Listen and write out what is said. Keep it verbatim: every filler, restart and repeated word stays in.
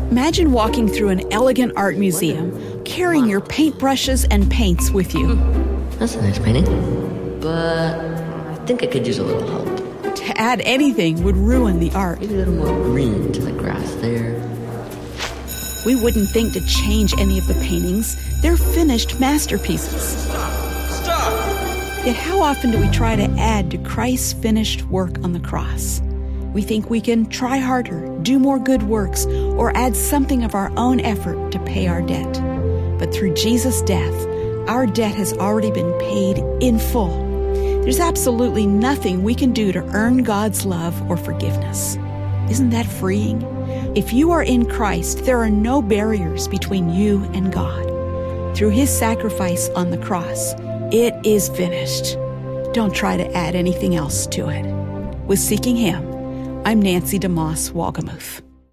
Imagine walking through an elegant art museum, carrying your paintbrushes and paints with you. That's a nice painting, but I think it could use a little help. To add anything would ruin the art. Maybe a little more green to the grass there. We wouldn't think to change any of the paintings. They're finished masterpieces. Stop! Stop! Yet how often do we try to add to Christ's finished work on the cross? We think we can try harder, do more good works, or add something of our own effort to pay our debt. But through Jesus' death, our debt has already been paid in full. There's absolutely nothing we can do to earn God's love or forgiveness. Isn't that freeing? If you are in Christ, there are no barriers between you and God. Through His sacrifice on the cross, it is finished. Don't try to add anything else to it. With Seeking Him, I'm Nancy DeMoss Wolgemuth.